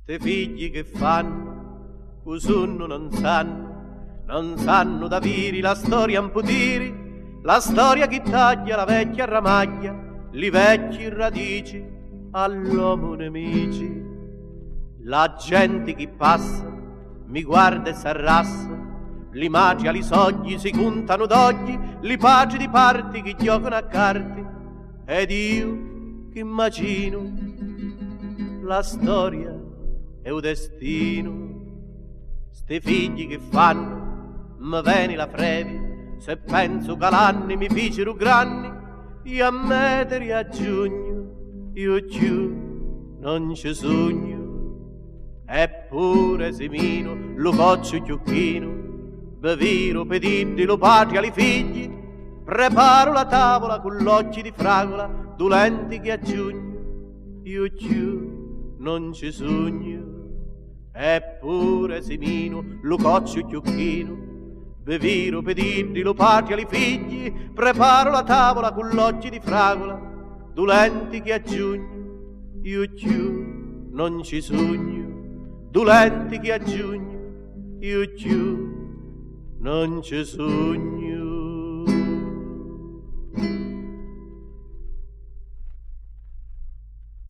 Te figli che fanno, usunno non sanno da viri la storia imputiri, la storia che taglia la vecchia ramaglia, li vecchi radici all'uomo nemici. La gente che passa mi guarda e s'arrassa, li magi li sogni si contano d'oggi, li pagi di parti che giocano a carte, ed io che immagino la storia e un destino. Ste figli che fanno, mi viene la frevi, se penso che l'anni mi fecero granni, io a mettere a giugno, io giù non ci sogno. Eppure semino, lo coccio chiucchino, beviro pedibdi, lo patria ai figli, preparo la tavola con l'occhi di fragola, dolenti che a giugno, io giù non ci sogno. Eppure semino, lo coccio chiucchino, beviro pedibdi, lo patria ai figli, preparo la tavola con l'occhi di fragola, dolenti che a giugno, io giù non ci sogno. Dolenti che a giugno, io giù non ci sogno.